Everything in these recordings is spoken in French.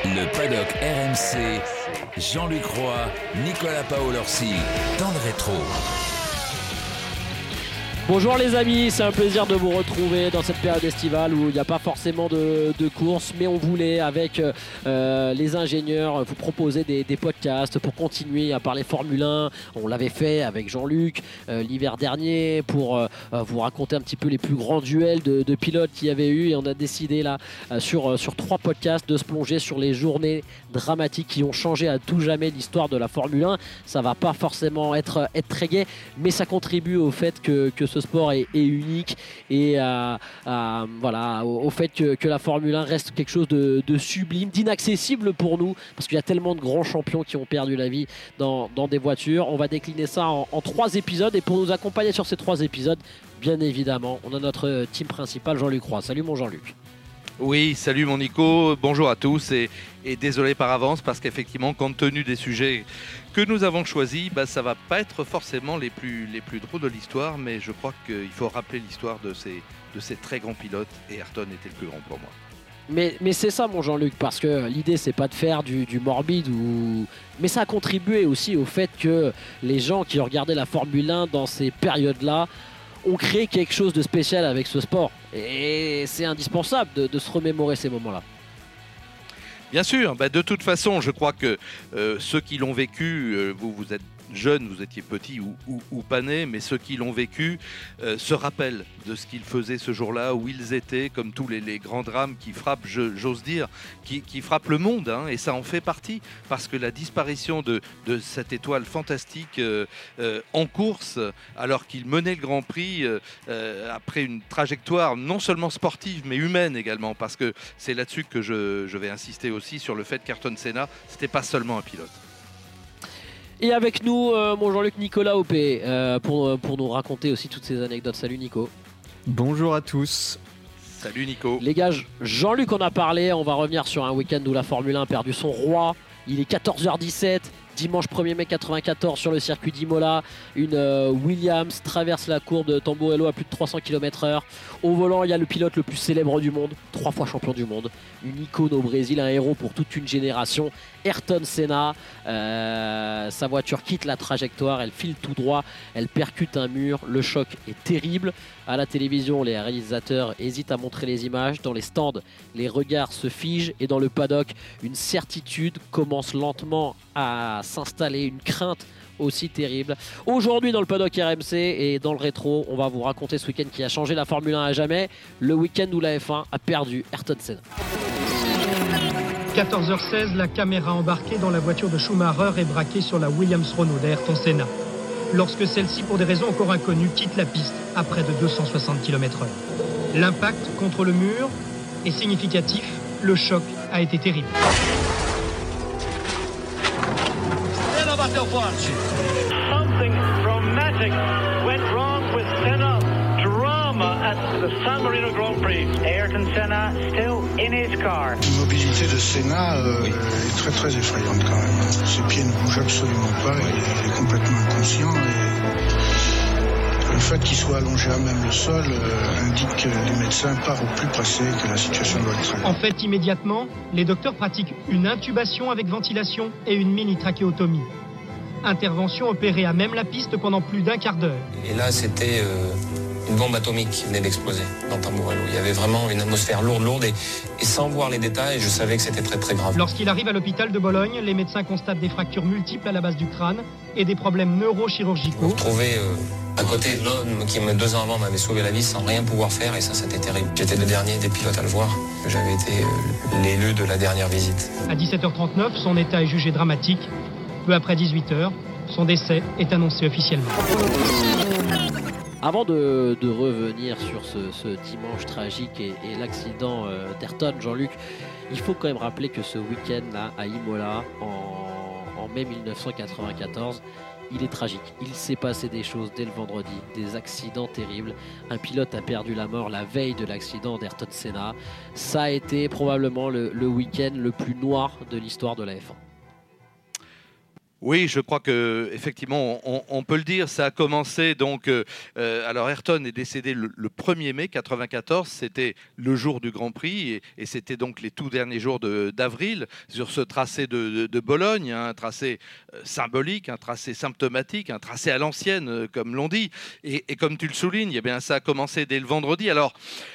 Le paddock RMC, Jean-Luc Roy, Nicolas Paolorsi, dans le rétro. Bonjour les amis, c'est un plaisir de vous retrouver dans cette période estivale où il n'y a pas forcément de course, mais on voulait avec les ingénieurs vous proposer des podcasts pour continuer à parler Formule 1. On l'avait fait avec Jean-Luc l'hiver dernier pour vous raconter un petit peu les plus grands duels de pilotes qu'il y avait eu, et on a décidé là sur 3 podcasts de se plonger sur les journées dramatiques qui ont changé à tout jamais l'histoire de la Formule 1. Ça va pas forcément être très gai, mais ça contribue au fait que ce sport est unique et voilà, au fait que la Formule 1 reste quelque chose de sublime, d'inaccessible pour nous, parce qu'il y a tellement de grands champions qui ont perdu la vie dans des voitures. On va décliner ça en 3 épisodes, et pour nous accompagner sur ces 3 épisodes, bien évidemment, on a notre team principal, Jean-Luc Roy. Salut mon Jean-Luc. Oui, salut mon Nico, bonjour à tous et désolé par avance parce qu'effectivement, compte tenu des sujets que nous avons choisis, ça va pas être forcément les plus drôles de l'histoire, mais je crois qu'il faut rappeler l'histoire de ces très grands pilotes, et Ayrton était le plus grand pour moi. Mais c'est ça mon Jean-Luc, parce que l'idée c'est pas de faire du morbide, mais ça a contribué aussi au fait que les gens qui regardaient la Formule 1 dans ces périodes-là ont créé quelque chose de spécial avec ce sport. Et c'est indispensable de se remémorer ces moments-là. Bien sûr, de toute façon, je crois que ceux qui l'ont vécu, vous êtes jeunes, vous étiez petits ou pas nés, mais ceux qui l'ont vécu se rappellent de ce qu'ils faisaient ce jour-là, où ils étaient, comme tous les grands drames qui frappent, j'ose dire, qui frappent le monde, et ça en fait partie, parce que la disparition de cette étoile fantastique en course, alors qu'il menait le Grand Prix, après une trajectoire non seulement sportive, mais humaine également, parce que c'est là-dessus que je vais insister aussi, sur le fait qu'Ayrton Senna, c'était pas seulement un pilote. Et avec nous, mon Jean-Luc, Nicolas Opé, pour nous raconter aussi toutes ces anecdotes. Salut Nico. Bonjour à tous. Salut Nico. Les gars, Jean-Luc en a parlé, on va revenir sur un week-end où la Formule 1 a perdu son roi. Il est 14h17, dimanche 1er mai 94 sur le circuit d'Imola. Une Williams traverse la courbe de Tamburello à plus de 300 km/h. Au volant, il y a le pilote le plus célèbre du monde, 3 fois champion du monde, une icône au Brésil, un héros pour toute une génération, Ayrton Senna. Sa voiture quitte la trajectoire, elle file tout droit, elle percute un mur, le choc est terrible. À la télévision, les réalisateurs hésitent à montrer les images. Dans les stands, les regards se figent, et dans le paddock, une certitude commence lentement à s'installer, une crainte aussi terrible. Aujourd'hui, dans le paddock RMC et dans le rétro, on va vous raconter ce week-end qui a changé la Formule 1 à jamais, le week-end où la F1 a perdu Ayrton Senna. 14h16, la caméra embarquée dans la voiture de Schumacher est braquée sur la Williams Renault d'Ayrton Senna, lorsque celle-ci, pour des raisons encore inconnues, quitte la piste à près de 260 km/h. L'impact contre le mur est significatif, le choc a été terrible. Something dramatic went wrong with Senna. Drama at the San Marino Grand Prix. Ayrton Senna still in his car. L'immobilité de Senna est très très effrayante quand même. Ses pieds ne bougent absolument pas, il est complètement inconscient, et le fait qu'il soit allongé à même le sol indique que les médecins partent au plus pressé, que la situation doit être très grave. En fait, immédiatement, les docteurs pratiquent une intubation avec ventilation et une mini-trachéotomie. Intervention opérée à même la piste pendant plus d'1 quart d'heure. Et là, c'était une bombe atomique qui venait d'exploser dans Tamburello. Il y avait vraiment une atmosphère lourde, et sans voir les détails, je savais que c'était très très grave. Lorsqu'il arrive à l'hôpital de Bologne, les médecins constatent des fractures multiples à la base du crâne et des problèmes neurochirurgicaux. Vous retrouvez à côté de l'homme qui, 2 ans avant, m'avait sauvé la vie sans rien pouvoir faire, et ça, c'était terrible. J'étais le dernier des pilotes à le voir. J'avais été l'élu de la dernière visite. À 17h39, son état est jugé dramatique. Peu après 18h, son décès est annoncé officiellement. Avant de revenir sur ce dimanche tragique et l'accident d'Ayrton, Jean-Luc, il faut quand même rappeler que ce week-end-là à Imola, en mai 1994, il est tragique. Il s'est passé des choses dès le vendredi, des accidents terribles. Un pilote a perdu la mort la veille de l'accident d'Ayrton Senna. Ça a été probablement le week-end le plus noir de l'histoire de la F1. Oui, je crois que effectivement, on peut le dire. Ça a commencé donc. Alors Ayrton est décédé le 1er mai 94. C'était le jour du Grand Prix et c'était donc les tout derniers jours d'avril sur ce tracé de Bologne, un tracé symbolique, un tracé symptomatique, un tracé à l'ancienne, comme l'on dit. Et comme tu le soulignes, eh bien ça a commencé dès le vendredi. Alors.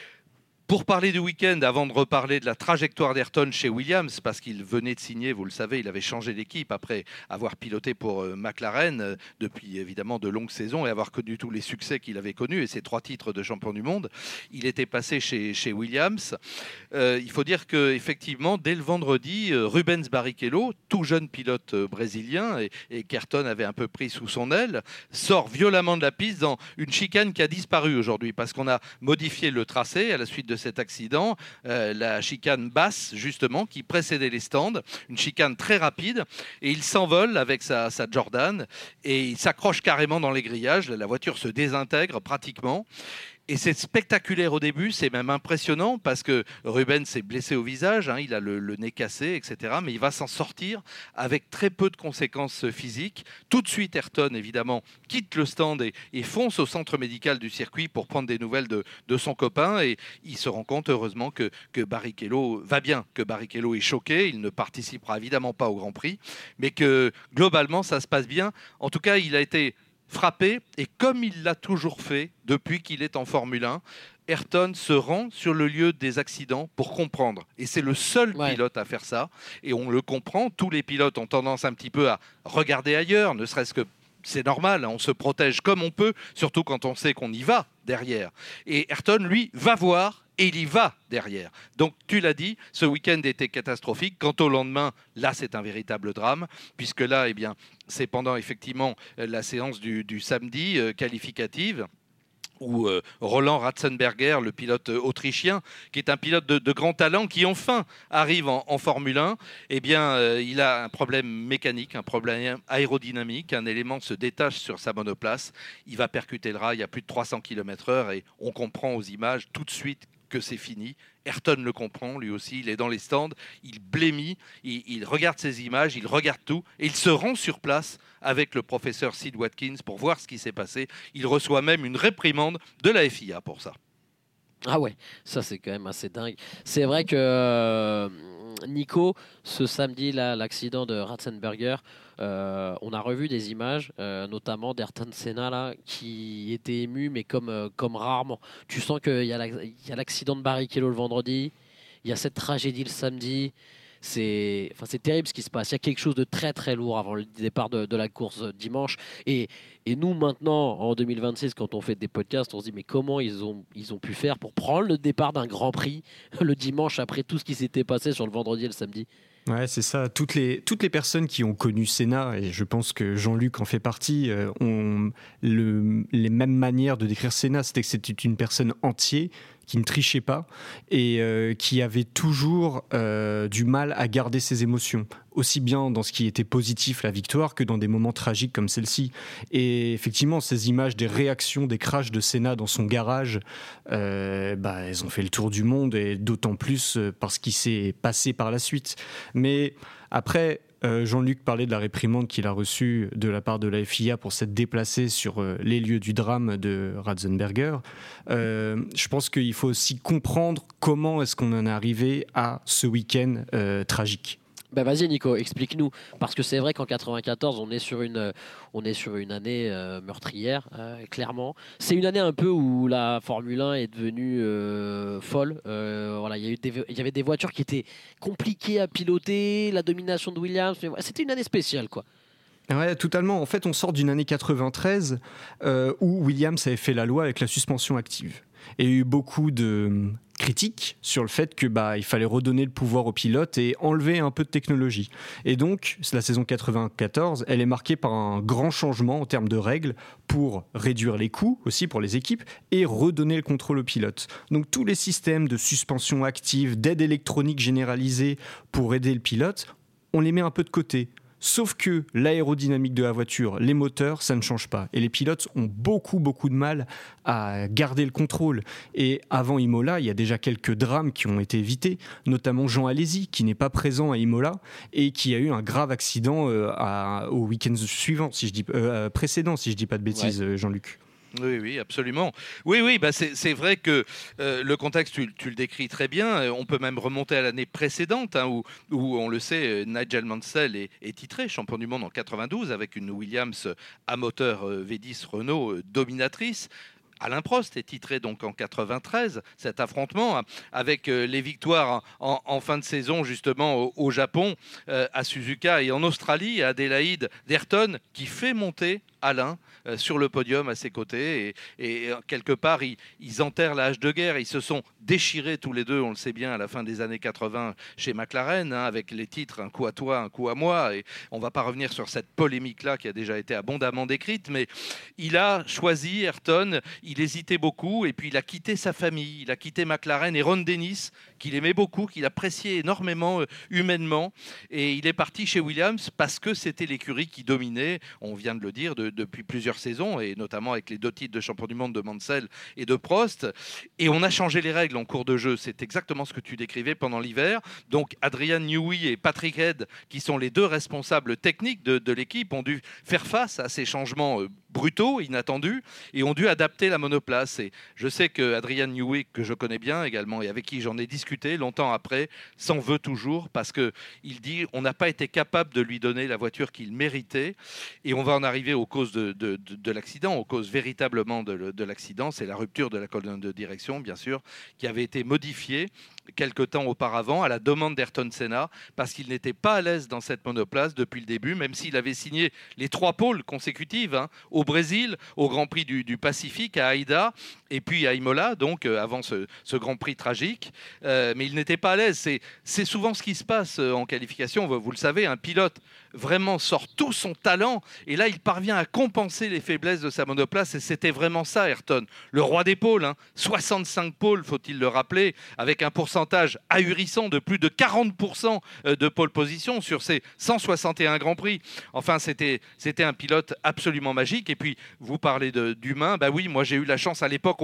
Pour parler du week-end, avant de reparler de la trajectoire d'Ayrton chez Williams, parce qu'il venait de signer, vous le savez, il avait changé d'équipe après avoir piloté pour McLaren depuis évidemment de longues saisons et avoir connu tous les succès qu'il avait connus et ses 3 titres de champion du monde. Il était passé chez Williams. Il faut dire qu'effectivement, dès le vendredi, Rubens Barrichello, tout jeune pilote brésilien et qu'Ayrton avait un peu pris sous son aile, sort violemment de la piste dans une chicane qui a disparu aujourd'hui parce qu'on a modifié le tracé à la suite de cet accident, la chicane basse justement qui précédait les stands, une chicane très rapide et il s'envole avec sa Jordan et il s'accroche carrément dans les grillages, la voiture se désintègre pratiquement. Et c'est spectaculaire au début, c'est même impressionnant parce que Rubens s'est blessé au visage, il a le nez cassé, etc. Mais il va s'en sortir avec très peu de conséquences physiques. Tout de suite, Ayrton, évidemment, quitte le stand et fonce au centre médical du circuit pour prendre des nouvelles de son copain. Et il se rend compte, heureusement, que Barrichello va bien, que Barrichello est choqué. Il ne participera évidemment pas au Grand Prix, mais que globalement, ça se passe bien. En tout cas, il a été frappé, et comme il l'a toujours fait depuis qu'il est en Formule 1, Ayrton se rend sur le lieu des accidents pour comprendre. Et c'est le seul pilote à faire ça. Et on le comprend, tous les pilotes ont tendance un petit peu à regarder ailleurs, ne serait-ce que c'est normal, on se protège comme on peut, surtout quand on sait qu'on y va derrière. Et Ayrton, lui, va voir et il y va derrière. Donc, tu l'as dit, ce week-end était catastrophique. Quant au lendemain, là, c'est un véritable drame, puisque là, eh bien, c'est pendant effectivement la séance du samedi qualificative, où Roland Ratzenberger, le pilote autrichien, qui est un pilote de grand talent, qui enfin arrive en Formule 1, eh bien, il a un problème mécanique, un problème aérodynamique, un élément se détache sur sa monoplace, il va percuter le rail à plus de 300 km/h et on comprend aux images tout de suite que c'est fini. Ayrton le comprend, lui aussi, il est dans les stands, il blêmit, il regarde ces images, il regarde tout, et il se rend sur place avec le professeur Sid Watkins pour voir ce qui s'est passé. Il reçoit même une réprimande de la FIA pour ça. Ah ouais, ça c'est quand même assez dingue. C'est vrai que Nico, ce samedi, là, l'accident de Ratzenberger, on a revu des images, notamment d'Ayrton Senna là, qui était ému, mais comme rarement. Tu sens qu'il y a l'accident de Barrichello le vendredi, il y a cette tragédie le samedi. C'est terrible ce qui se passe. Il y a quelque chose de très très lourd avant le départ de la course dimanche. Et nous maintenant, en 2026, quand on fait des podcasts, on se dit mais comment ils ont pu faire pour prendre le départ d'un Grand Prix le dimanche après tout ce qui s'était passé sur le vendredi et le samedi. Ouais, c'est ça. Toutes les personnes qui ont connu Senna, et je pense que Jean-Luc en fait partie, ont les mêmes manières de décrire Senna. C'était que c'était une personne entière, qui ne trichait pas et qui avait toujours du mal à garder ses émotions, aussi bien dans ce qui était positif, la victoire, que dans des moments tragiques comme celle-ci. Et effectivement, ces images des réactions, des crashs de Senna dans son garage, elles ont fait le tour du monde, et d'autant plus parce qu'il s'est passé par la suite. Mais après, Jean-Luc parlait de la réprimande qu'il a reçue de la part de la FIA pour s'être déplacé sur les lieux du drame de Ratzenberger. Je pense qu'il faut aussi comprendre comment est-ce qu'on en est arrivé à ce week-end tragique. Vas-y Nico, explique-nous, parce que c'est vrai qu'en 94 on est sur une année meurtrière, clairement. C'est une année un peu où la Formule 1 est devenue folle. Il y avait des voitures qui étaient compliquées à piloter, la domination de Williams, mais c'était une année spéciale quoi. Ouais, totalement. En fait, on sort d'une année 93 où Williams avait fait la loi avec la suspension active. Et il y a eu beaucoup de critiques sur le fait que il fallait redonner le pouvoir aux pilotes et enlever un peu de technologie. Et donc, la saison 94, elle est marquée par un grand changement en termes de règles pour réduire les coûts aussi pour les équipes et redonner le contrôle aux pilotes. Donc, tous les systèmes de suspension active, d'aide électronique généralisée pour aider le pilote, on les met un peu de côté. Sauf que l'aérodynamique de la voiture, les moteurs, ça ne change pas. Et les pilotes ont beaucoup de mal à garder le contrôle. Et avant Imola, il y a déjà quelques drames qui ont été évités, notamment Jean Alesi, qui n'est pas présent à Imola et qui a eu un grave accident au week-end suivant, précédent, si je dis pas de bêtises, Jean-Luc. Oui, absolument. Oui, c'est vrai que le contexte, tu le décris très bien. On peut même remonter à l'année précédente, où on le sait, Nigel Mansell est titré champion du monde en 92 avec une Williams à moteur V10 Renault dominatrice. Alain Prost est titré donc en 93, cet affrontement avec les victoires en fin de saison justement au Japon, à Suzuka et en Australie, à Adélaïde d'Ayrton qui fait monter Alain sur le podium à ses côtés et quelque part ils enterrent la hache de guerre. Ils se sont déchirés tous les deux, on le sait bien, à la fin des années 80 chez McLaren, avec les titres un coup à toi, un coup à moi, et on va pas revenir sur cette polémique là qui a déjà été abondamment décrite, mais il a choisi Ayrton, il hésitait beaucoup et puis il a quitté sa famille, il a quitté McLaren et Ron Dennis qu'il aimait beaucoup, qu'il appréciait énormément humainement, et il est parti chez Williams parce que c'était l'écurie qui dominait, on vient de le dire, depuis plusieurs saisons, et notamment avec les 2 titres de champion du monde de Mansell et de Prost. Et on a changé les règles en cours de jeu. C'est exactement ce que tu décrivais pendant l'hiver. Donc Adrian Newey et Patrick Head, qui sont les 2 responsables techniques de l'équipe, ont dû faire face à ces changements brutaux, inattendus, et ont dû adapter la monoplace. Et je sais que Adrian Newey, que je connais bien également et avec qui j'en ai discuté longtemps après, s'en veut toujours parce que il dit on n'a pas été capable de lui donner la voiture qu'il méritait. Et on va en arriver aux causes de l'accident, aux causes véritablement de l'accident. C'est la rupture de la colonne de direction, bien sûr, qui avait été modifiée quelque temps auparavant à la demande d'Ayrton Senna parce qu'il n'était pas à l'aise dans cette monoplace depuis le début, même s'il avait signé les 3 pôles consécutives au Brésil, au Grand Prix du Pacifique, à Aïda et puis à Imola, donc avant ce Grand Prix tragique, mais il n'était pas à l'aise. C'est souvent ce qui se passe en qualification, vous le savez, un pilote vraiment sort tout son talent et là il parvient à compenser les faiblesses de sa monoplace, et c'était vraiment ça Ayrton, le roi des pôles, 65 pôles, faut-il le rappeler, avec un pourcentage ahurissant de plus de 40% de pole position sur ses 161 Grands Prix. Enfin, c'était un pilote absolument magique. Et puis, vous parlez d'humain. Bah oui, moi j'ai eu la chance à l'époque,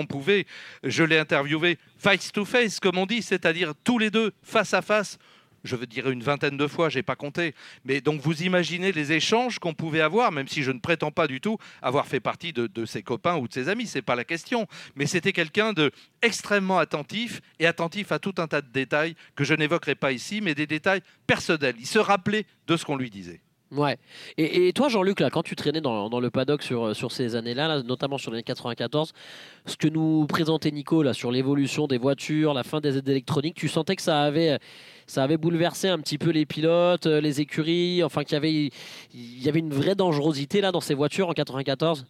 je l'ai interviewé face to face, comme on dit, c'est-à-dire tous les deux face à face. Je veux dire une 20aine de fois, j'ai pas compté. Mais donc vous imaginez les échanges qu'on pouvait avoir, même si je ne prétends pas du tout avoir fait partie de ses copains ou de ses amis, c'est pas la question. Mais c'était quelqu'un de extrêmement attentif et attentif à tout un tas de détails que je n'évoquerai pas ici, mais des détails personnels. Il se rappelait de ce qu'on lui disait. Ouais. Et toi, Jean-Luc, là, quand tu traînais dans le paddock sur ces années-là, notamment sur l'année 94, ce que nous présentait Nico là, sur l'évolution des voitures, la fin des aides électroniques, tu sentais que ça avait bouleversé un petit peu les pilotes, les écuries, enfin qu'il y avait une vraie dangerosité là dans ces voitures en 94?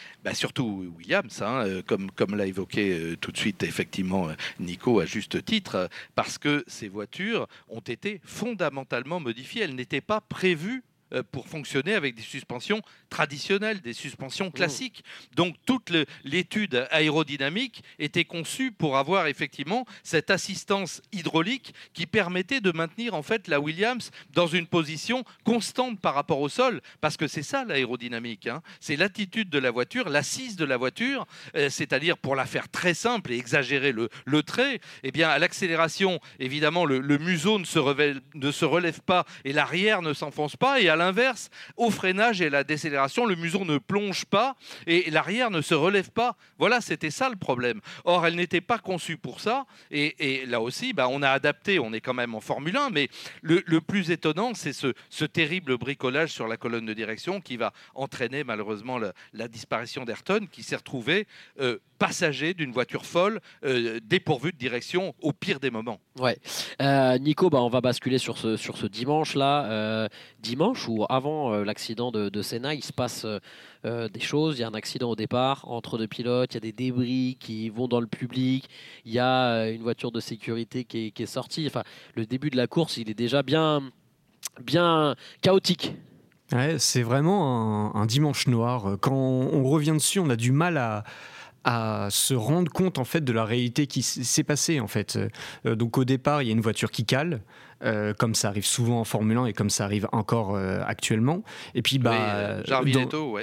Surtout Williams, comme l'a évoqué tout de suite effectivement Nico à juste titre, parce que ces voitures ont été fondamentalement modifiées. Elles n'étaient pas prévues pour fonctionner avec des suspensions traditionnelles, des suspensions classiques. Donc toute l'étude aérodynamique était conçue pour avoir effectivement cette assistance hydraulique qui permettait de maintenir en fait la Williams dans une position constante par rapport au sol, parce que c'est ça l'aérodynamique, c'est l'attitude de la voiture, l'assise de la voiture, c'est-à-dire, pour la faire très simple et exagérer le trait, eh bien à l'accélération évidemment le museau ne se relève pas et l'arrière ne s'enfonce pas, et à l'inverse, au freinage et à la décélération, le museau ne plonge pas et l'arrière ne se relève pas. Voilà, c'était ça le problème. Or, elle n'était pas conçue pour ça. Et là aussi, on a adapté, on est quand même en Formule 1, mais le plus étonnant, c'est ce terrible bricolage sur la colonne de direction qui va entraîner malheureusement la disparition d'Ayrton, qui s'est retrouvé passager d'une voiture folle, dépourvue de direction au pire des moments. Ouais. Nico, on va basculer sur ce dimanche-là. Dimanche ou avant l'accident de Senna, il se passe des choses. Il y a un accident au départ entre 2 pilotes, il y a des débris qui vont dans le public, il y a une voiture de sécurité qui est sortie. Enfin, le début de la course, il est déjà bien chaotique. Ouais, c'est vraiment un dimanche noir. Quand on revient dessus, on a du mal à à se rendre compte en fait de la réalité qui s'est passée en fait. Donc au départ, il y a une voiture qui cale, comme ça arrive souvent en Formule 1 et comme ça arrive encore actuellement. Et puis Jarviletto,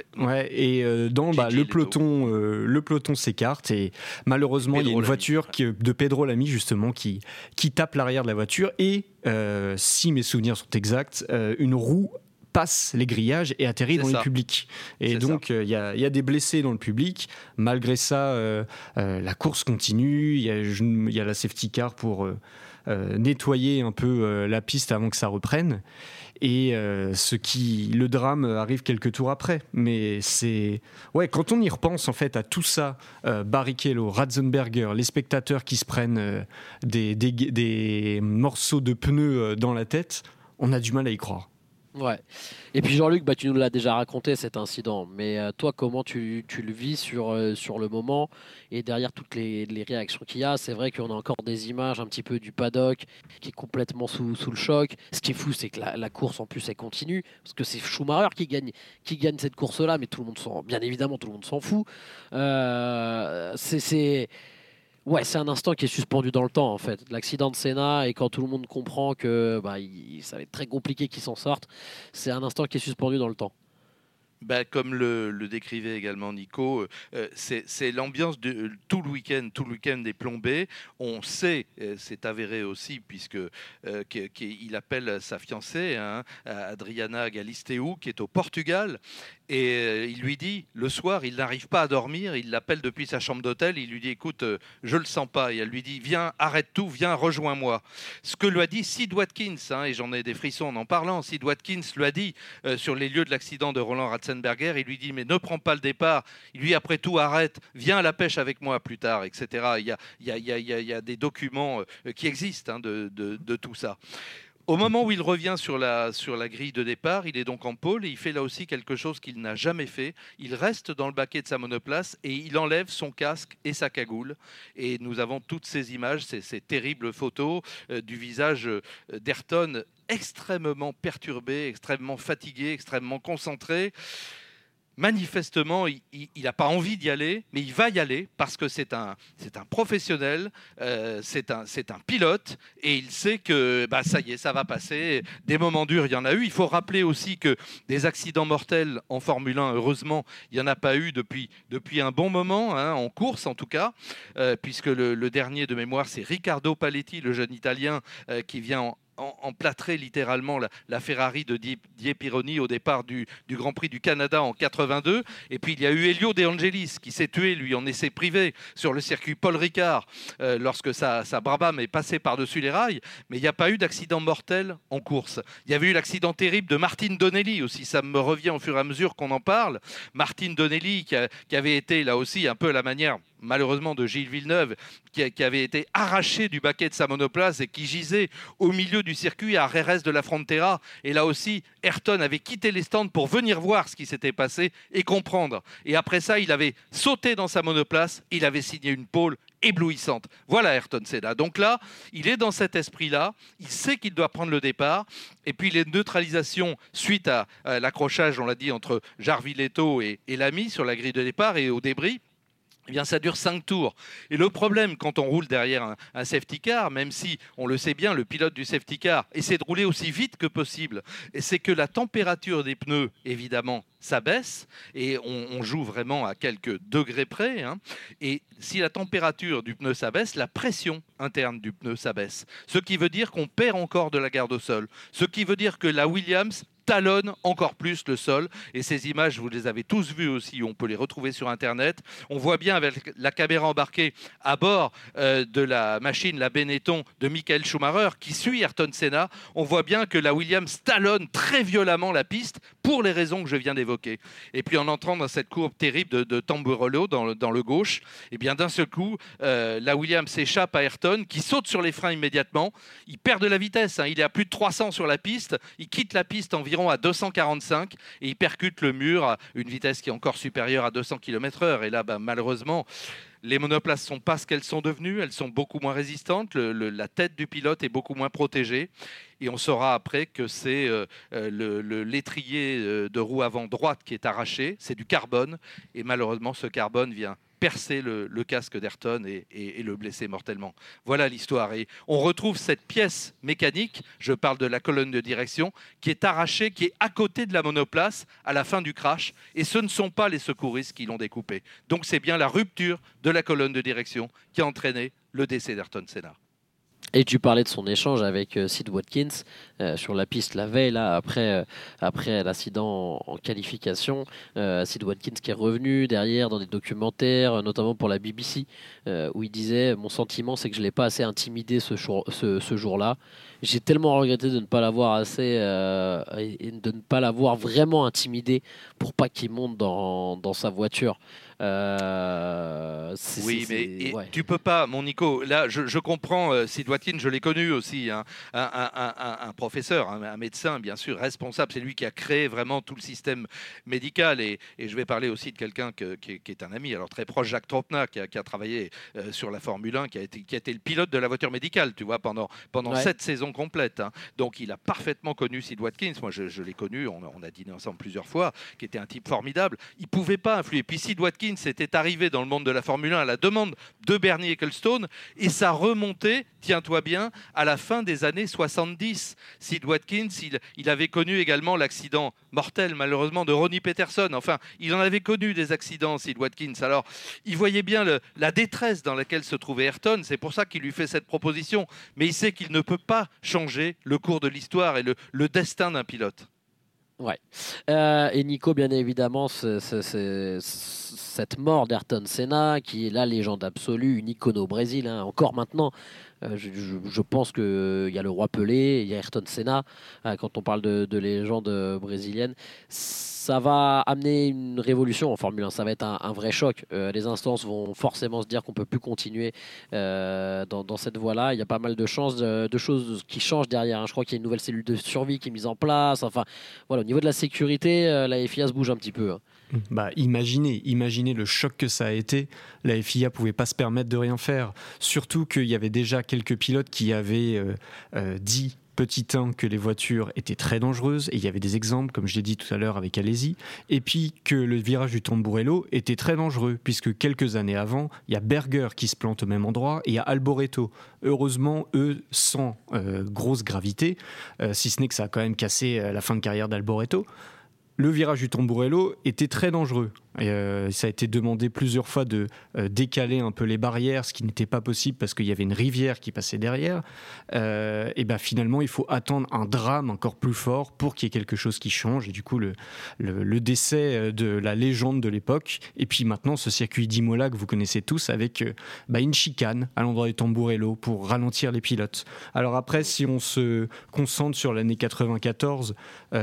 le peloton s'écarte et malheureusement il y a une voiture de Pedro Lamy justement qui tape l'arrière de la voiture et si mes souvenirs sont exacts, une roue passe les grillages et atterrit dans le public. Et donc, il y a des blessés dans le public. Malgré ça, la course continue. Il y a la safety car pour nettoyer un peu la piste avant que ça reprenne. Et le drame arrive quelques tours après. Mais quand on y repense en fait à tout ça, Barrichello, Ratzenberger, les spectateurs qui se prennent des morceaux de pneus dans la tête, on a du mal à y croire. Ouais. Et puis Jean-Luc, tu nous l'as déjà raconté cet incident, mais toi comment tu le vis sur le moment et derrière toutes les réactions qu'il y a? C'est vrai qu'on a encore des images un petit peu du paddock qui est complètement sous le choc. Ce qui est fou, c'est que la course en plus elle continue parce que c'est Schumacher qui gagne cette course-là, mais bien évidemment tout le monde s'en fout. C'est un instant qui est suspendu dans le temps en fait. L'accident de Senna et quand tout le monde comprend que ça va être très compliqué qu'il s'en sorte, c'est un instant qui est suspendu dans le temps. Comme le décrivait également Nico, c'est l'ambiance de tout le week-end est plombé. On sait, c'est avéré aussi, qu'il appelle sa fiancée, Adriana Galisteu, qui est au Portugal, et il lui dit, le soir, il n'arrive pas à dormir, il l'appelle depuis sa chambre d'hôtel, il lui dit, écoute, je le sens pas, et elle lui dit, viens, arrête tout, viens, rejoins-moi. Ce que lui a dit Sid Watkins, et j'en ai des frissons en parlant, Sid Watkins lui a dit, sur les lieux de l'accident de Roland Ratzenberger, il lui dit, mais ne prends pas le départ, il lui après tout, arrête, viens à la pêche avec moi plus tard, etc. Il y a des documents qui existent de tout ça. Au moment où il revient sur la grille de départ, il est donc en pôle et il fait là aussi quelque chose qu'il n'a jamais fait. Il reste dans le baquet de sa monoplace et il enlève son casque et sa cagoule. Et nous avons toutes ces images, ces terribles photos du visage d'Ayrton extrêmement perturbé, extrêmement fatigué, extrêmement concentré. Manifestement, il n'a pas envie d'y aller, mais il va y aller parce que c'est un professionnel, c'est un pilote et il sait que ça y est, ça va passer. Des moments durs, il y en a eu. Il faut rappeler aussi que des accidents mortels en Formule 1, heureusement, il n'y en a pas eu depuis un bon moment, en course en tout cas, puisque le dernier de mémoire, c'est Riccardo Paletti, le jeune Italien qui vient emplâtrer littéralement la Ferrari de Didier Pironi au départ du Grand Prix du Canada en 82. Et puis il y a eu Elio De Angelis qui s'est tué lui en essai privé sur le circuit Paul Ricard lorsque sa Brabham est passée par-dessus les rails. Mais il n'y a pas eu d'accident mortel en course. Il y avait eu l'accident terrible de Martin Donnelly aussi, ça me revient au fur et à mesure qu'on en parle. Martin Donnelly qui avait été là aussi un peu à la manière malheureusement de Gilles Villeneuve, qui avait été arraché du baquet de sa monoplace et qui gisait au milieu du circuit à Jerez de la Frontera. Et là aussi, Ayrton avait quitté les stands pour venir voir ce qui s'était passé et comprendre. Et après ça, il avait sauté dans sa monoplace, il avait signé une pole éblouissante. Voilà Ayrton Senna. Donc là, il est dans cet esprit-là, il sait qu'il doit prendre le départ, et puis les neutralisations suite à l'accrochage, on l'a dit, entre Jarviletto et Lamy sur la grille de départ et au débris, eh bien, ça dure 5 tours. Et le problème, quand on roule derrière un safety car, même si, on le sait bien, le pilote du safety car essaie de rouler aussi vite que possible, c'est que la température des pneus, évidemment, s'abaisse, et on joue vraiment à quelques degrés près. Et si la température du pneu s'abaisse, la pression interne du pneu s'abaisse. Ce qui veut dire qu'on perd encore de la garde au sol. Ce qui veut dire que la Williams talonne encore plus le sol. Et ces images, vous les avez tous vues aussi, on peut les retrouver sur Internet. On voit bien avec la caméra embarquée à bord de la machine, la Benetton de Michael Schumacher, qui suit Ayrton Senna. On voit bien que la Williams talonne très violemment la piste pour les raisons que je viens d'évoquer. Et puis en entrant dans cette courbe terrible de Tamburello dans le gauche, et bien d'un seul coup, la Williams s'échappe à Ayrton, qui saute sur les freins immédiatement. Il perd de la vitesse, il est à plus de 300 sur la piste. Il quitte la piste environ à 245 et il percute le mur à une vitesse qui est encore supérieure à 200 km/h. Et là, malheureusement, les monoplaces ne sont pas ce qu'elles sont devenues. Elles sont beaucoup moins résistantes. La tête du pilote est beaucoup moins protégée. Et on saura après que c'est l'étrier de roue avant droite qui est arraché. C'est du carbone. Et malheureusement, ce carbone vient percer le casque d'Ayrton et le blesser mortellement. Voilà l'histoire. Et on retrouve cette pièce mécanique, je parle de la colonne de direction, qui est arrachée, qui est à côté de la monoplace à la fin du crash. Et ce ne sont pas les secouristes qui l'ont découpée. Donc c'est bien la rupture de la colonne de direction qui a entraîné le décès d'Ayrton Senna. Et tu parlais de son échange avec Sid Watkins sur la piste la veille, là, après l'accident en qualification. Sid Watkins qui est revenu derrière dans des documentaires, notamment pour la BBC, où il disait « Mon sentiment, c'est que je ne l'ai pas assez intimidé ce jour-là. J'ai tellement regretté de ne pas l'avoir et de ne pas l'avoir vraiment intimidé pour pas qu'il monte dans sa voiture. » Tu peux pas, mon Nico. Là, je comprends. Sid Watkins, je l'ai connu aussi, hein, un professeur, un médecin, bien sûr, responsable. C'est lui qui a créé vraiment tout le système médical. Et je vais parler aussi de quelqu'un qui est un ami, alors très proche, Jacques Tropna, qui a travaillé sur la Formule 1, qui a été le pilote de la voiture médicale, tu vois, pendant 7 saisons complètes. Hein. Donc, il a parfaitement connu Sid Watkins. Moi, je l'ai connu. On a dîné ensemble plusieurs fois. Qui était un type formidable. Il pouvait pas influer. Puis Sid Watkins était arrivé dans le monde de la Formule 1 à la demande de Bernie Ecclestone et ça remontait, tiens-toi bien, à la fin des années 70. Sid Watkins, il avait connu également l'accident mortel, malheureusement, de Ronnie Peterson. Enfin, il en avait connu des accidents, Sid Watkins. Alors, il voyait bien la détresse dans laquelle se trouvait Ayrton. C'est pour ça qu'il lui fait cette proposition. Mais il sait qu'il ne peut pas changer le cours de l'histoire et le destin d'un pilote. Ouais. Et Nico, bien évidemment, cette mort d'Ayrton Senna, qui est la légende absolue, une icône au Brésil, hein, encore maintenant. Je pense qu'il y a le roi Pelé, il y a Ayrton Senna. Quand on parle de légende brésilienne, ça va amener une révolution en Formule 1. Ça va être un vrai choc. Les instances vont forcément se dire qu'on ne peut plus continuer dans cette voie-là. Il y a pas mal de choses qui changent derrière. Hein. Je crois qu'il y a une nouvelle cellule de survie qui est mise en place. Enfin, voilà, au niveau de la sécurité, la FIA se bouge un petit peu. Hein. Bah, imaginez le choc que ça a été. La FIA pouvait pas se permettre de rien faire. Surtout qu'il y avait déjà quelques pilotes qui avaient dit petit 1 que les voitures étaient très dangereuses, et il y avait des exemples, comme je l'ai dit tout à l'heure avec Alesi, et puis que le virage du Tamburello était très dangereux, puisque quelques années avant, il y a Berger qui se plante au même endroit, et il y a Alboreto. Heureusement, eux, sans grosse gravité, si ce n'est que ça a quand même cassé la fin de carrière d'Alboreto. Le virage du Tamburello était très dangereux. Ça a été demandé plusieurs fois de décaler un peu les barrières, ce qui n'était pas possible parce qu'il y avait une rivière qui passait derrière. Et ben finalement, il faut attendre un drame encore plus fort pour qu'il y ait quelque chose qui change. Et du coup, le décès de la légende de l'époque. Et puis maintenant, ce circuit d'Imola que vous connaissez tous avec une chicane à l'endroit du Tamburello pour ralentir les pilotes. Alors après, si on se concentre sur l'année 94,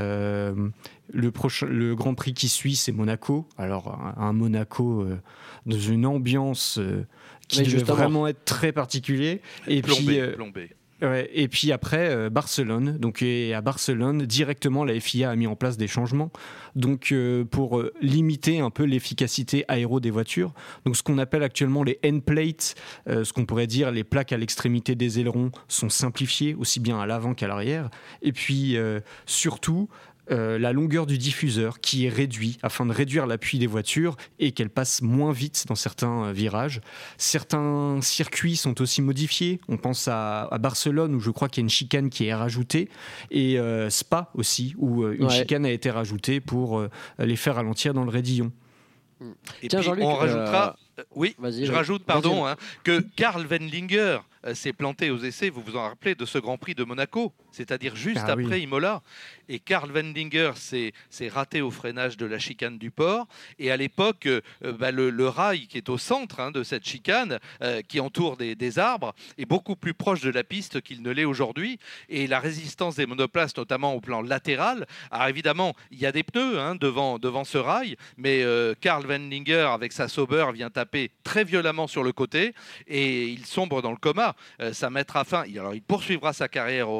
le Grand Prix qui suit, c'est Monaco. Alors, un Monaco dans une ambiance qui devait vraiment être très particulier. Et plombé. Ouais, et puis après, Barcelone. Donc, et à Barcelone, directement, la FIA a mis en place des changements pour limiter un peu l'efficacité aéro des voitures. Donc, ce qu'on appelle actuellement les end plates, ce qu'on pourrait dire les plaques à l'extrémité des ailerons, sont simplifiées, aussi bien à l'avant qu'à l'arrière. Et puis, surtout, la longueur du diffuseur qui est réduit afin de réduire l'appui des voitures et qu'elles passent moins vite dans certains virages. Certains circuits sont aussi modifiés. On pense à Barcelone où je crois qu'il y a une chicane qui est rajoutée et Spa aussi où une chicane a été rajoutée pour les faire ralentir dans le raidillon. Et tiens, puis on rajoutera... rajoute que Karl Wendlinger s'est planté aux essais, vous vous en rappelez, de ce Grand Prix de Monaco, c'est-à-dire juste après Imola. Et Karl Wendlinger s'est raté au freinage de la chicane du port. Et à l'époque, le rail qui est au centre de cette chicane, qui entoure des arbres, est beaucoup plus proche de la piste qu'il ne l'est aujourd'hui. Et la résistance des monoplaces, notamment au plan latéral, alors évidemment, il y a des pneus devant ce rail, mais Karl Wendlinger, avec sa Sauber, vient taper très violemment sur le côté et il sombre dans le coma. Ça mettra fin. Alors, il poursuivra sa carrière, heureusement,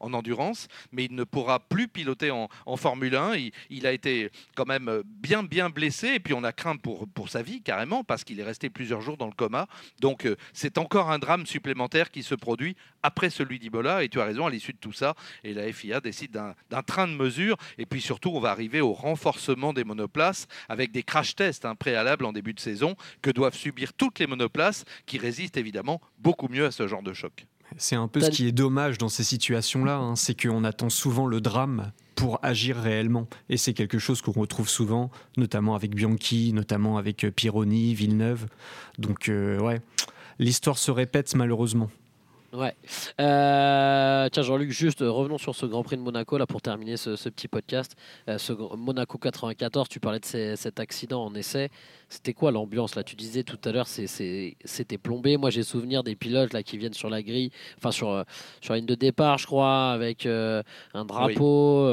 en endurance, mais il ne pourra plus piloter en Formule 1. Il a été quand même bien blessé, et puis on a craint pour sa vie carrément, parce qu'il est resté plusieurs jours dans le coma. Donc c'est encore un drame supplémentaire qui se produit après celui d'Imola, et tu as raison, à l'issue de tout ça, et la FIA décide d'un train de mesure, et puis surtout on va arriver au renforcement des monoplaces avec des crash tests préalables en début de saison que doivent subir toutes les monoplaces, qui résistent évidemment beaucoup mieux à ce genre de choc. C'est un peu ce qui est dommage dans ces situations-là, c'est qu'on attend souvent le drame pour agir réellement. Et c'est quelque chose qu'on retrouve souvent, notamment avec Bianchi, notamment avec Pironi, Villeneuve. Donc l'histoire se répète malheureusement. Ouais. Tiens Jean-Luc, juste revenons sur ce Grand Prix de Monaco là pour terminer ce petit podcast. Ce Monaco 94, tu parlais de cet accident en essai. C'était quoi l'ambiance là? Tu disais tout à l'heure c'était plombé. Moi j'ai souvenir des pilotes là qui viennent sur la grille, enfin sur la ligne de départ je crois, avec un drapeau,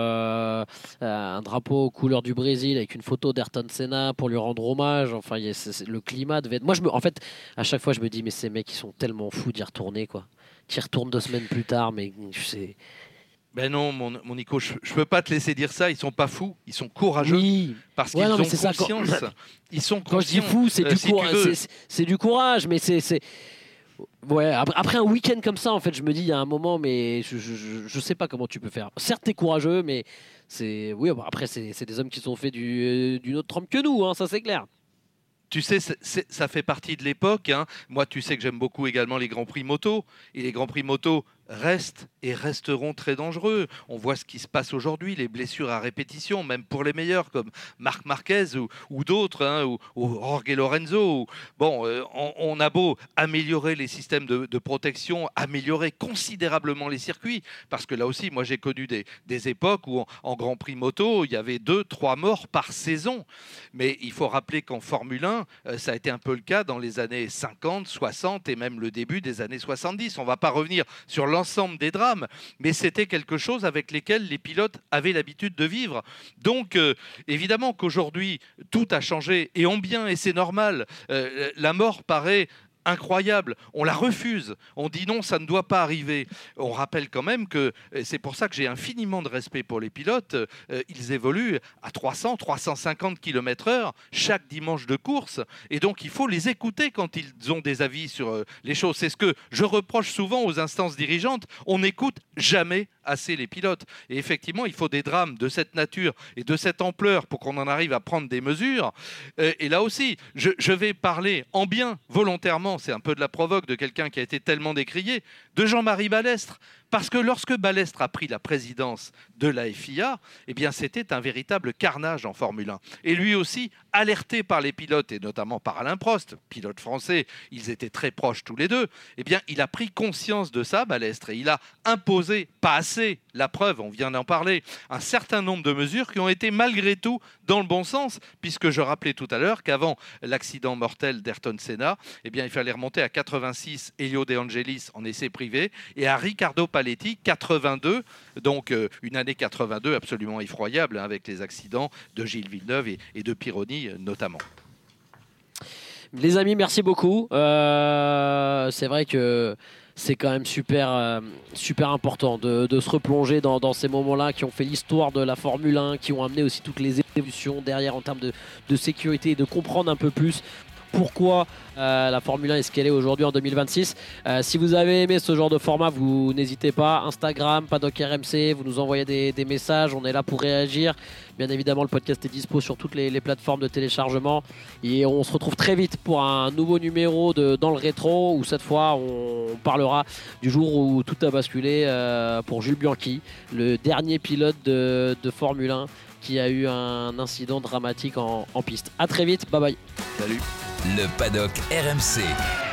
un drapeau couleur du Brésil avec une photo d'Ayrton Senna pour lui rendre hommage. Enfin le climat devait être... Moi en fait à chaque fois je me dis mais ces mecs ils sont tellement fous d'y retourner quoi. Qui retournent 2 semaines plus tard, mais je sais. Ben non, mon Nico, je peux pas te laisser dire ça. Ils sont pas fous, ils sont courageux, parce qu'ils ont conscience. Ils sont conscients. Quand je dis fou, c'est du courage. C'est du courage, mais c'est. Ouais. Après un week-end comme ça, en fait, je me dis il y a un moment, mais je sais pas comment tu peux faire. Certes, t'es courageux, mais c'est. Oui, après c'est des hommes qui sont faits d'une autre trempe que nous, ça c'est clair. Tu sais, ça fait partie de l'époque. Moi, tu sais que j'aime beaucoup également les Grands Prix moto. Et les Grands Prix moto restent et resteront très dangereux. On voit ce qui se passe aujourd'hui, les blessures à répétition, même pour les meilleurs, comme Marc Marquez ou d'autres, ou Jorge Lorenzo. Bon, on a beau améliorer les systèmes de protection, améliorer considérablement les circuits, parce que là aussi, moi, j'ai connu des époques où en Grand Prix moto, il y avait 2-3 morts par saison. Mais il faut rappeler qu'en Formule 1, ça a été un peu le cas dans les années 50, 60 et même le début des années 70. On ne va pas revenir sur l'ensemble des drames, mais c'était quelque chose avec lesquels les pilotes avaient l'habitude de vivre. Donc, évidemment qu'aujourd'hui, tout a changé, et en bien, et c'est normal. La mort paraît incroyable, on la refuse, on dit non, ça ne doit pas arriver. On rappelle quand même que c'est pour ça que j'ai infiniment de respect pour les pilotes, ils évoluent à 300-350 km/h chaque dimanche de course, et donc il faut les écouter quand ils ont des avis sur les choses. C'est ce que je reproche souvent aux instances dirigeantes, on n'écoute jamais assez les pilotes, et effectivement il faut des drames de cette nature et de cette ampleur pour qu'on en arrive à prendre des mesures. Et là aussi je vais parler en bien volontairement, c'est un peu de la provoque de quelqu'un qui a été tellement décrié, de Jean-Marie Balestre. Parce que lorsque Balestre a pris la présidence de la FIA, eh bien c'était un véritable carnage en Formule 1. Et lui aussi, alerté par les pilotes, et notamment par Alain Prost, pilote français, ils étaient très proches tous les deux, eh bien il a pris conscience de ça, Balestre, et il a imposé, pas assez, la preuve, on vient d'en parler, un certain nombre de mesures qui ont été malgré tout dans le bon sens, puisque je rappelais tout à l'heure qu'avant l'accident mortel d'Ayrton Senna, eh bien il fallait remonter à 86 Elio De Angelis en essai privé, et à Riccardo Paletti 82, donc une année 82 absolument effroyable, avec les accidents de Gilles Villeneuve et de Pironi notamment. Les amis, merci beaucoup. C'est vrai que c'est quand même super important de se replonger dans ces moments-là qui ont fait l'histoire de la Formule 1, qui ont amené aussi toutes les évolutions derrière en termes de sécurité, et de comprendre un peu plus pourquoi la Formule 1 est ce qu'elle est aujourd'hui en 2026. Si vous avez aimé ce genre de format, vous n'hésitez pas. Instagram, Paddock RMC, vous nous envoyez des messages, on est là pour réagir. Bien évidemment, le podcast est dispo sur toutes les plateformes de téléchargement. Et on se retrouve très vite pour un nouveau numéro Dans le rétro, où cette fois, on parlera du jour où tout a basculé pour Jules Bianchi, le dernier pilote de Formule 1 qui a eu un incident dramatique en piste. À très vite, bye bye. Salut. Le Paddock RMC.